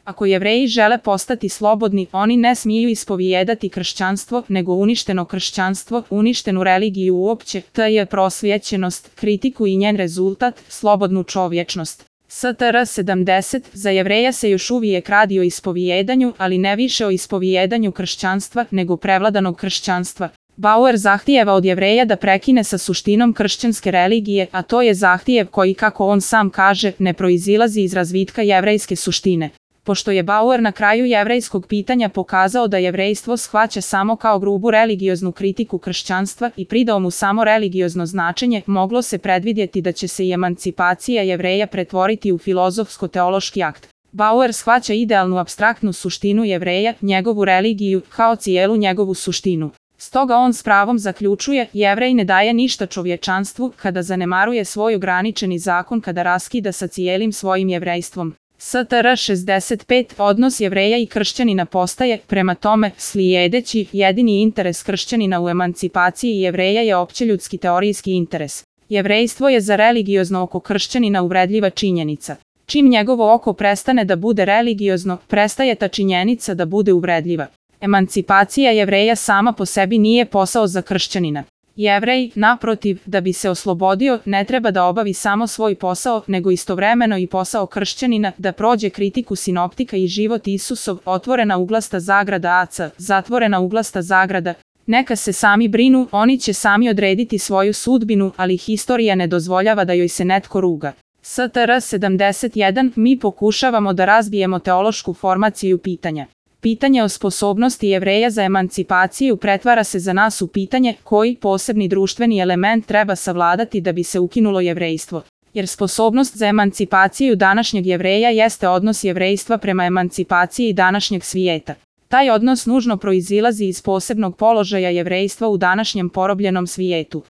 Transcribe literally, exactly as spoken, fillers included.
Ako Jevreji žele postati slobodni, oni ne smiju ispovijedati kršćanstvo, nego uništeno kršćanstvo, uništenu religiju uopće, to je prosvjećenost, kritiku i njen rezultat, slobodnu čovječnost. S T R sedamdeset, za Jevreja se još uvijek radi o ispovijedanju, ali ne više o ispovijedanju kršćanstva, nego prevladanog kršćanstva. Bauer zahtijeva od Jevreja da prekine sa suštinom kršćanske religije, a to je zahtijev koji, kako on sam kaže, ne proizilazi iz razvitka jevrejske suštine. Pošto je Bauer na kraju jevrejskog pitanja pokazao da jevrejstvo shvaća samo kao grubu religioznu kritiku kršćanstva i pridao mu samo religiozno značenje, moglo se predvidjeti da će se i emancipacija Jevreja pretvoriti u filozofsko-teološki akt. Bauer shvaća idealnu apstraktnu suštinu Jevreja, njegovu religiju, kao cijelu njegovu suštinu. Stoga on s pravom zaključuje, Jevrej ne daje ništa čovječanstvu kada zanemaruje svoj ograničeni zakon, kada raskida sa cijelim svojim jevrejstvom. S T R šezdeset pet, odnos Jevreja i kršćanina postaje, prema tome, slijedeći, jedini interes kršćanina u emancipaciji Jevreja je općeljudski teorijski interes. Jevrejstvo je za religiozno oko kršćanina uvredljiva činjenica. Čim njegovo oko prestane da bude religiozno, prestaje ta činjenica da bude uvredljiva. Emancipacija Jevreja sama po sebi nije posao za kršćanina. Jevrej, naprotiv, da bi se oslobodio, ne treba da obavi samo svoj posao, nego istovremeno i posao kršćanina, da prođe kritiku sinoptika i život Isusov, otvorena uglasta zagrada A C, zatvorena uglasta zagrada. Neka se sami brinu, oni će sami odrediti svoju sudbinu, ali historija ne dozvoljava da joj se netko ruga. S T R sedamdeset jedan, mi pokušavamo da razbijemo teološku formaciju pitanja. Pitanje o sposobnosti Jevreja za emancipaciju pretvara se za nas u pitanje koji posebni društveni element treba savladati da bi se ukinulo jevrejstvo. Jer sposobnost za emancipaciju današnjeg Jevreja jeste odnos jevrejstva prema emancipaciji današnjeg svijeta. Taj odnos nužno proizilazi iz posebnog položaja jevrejstva u današnjem porobljenom svijetu.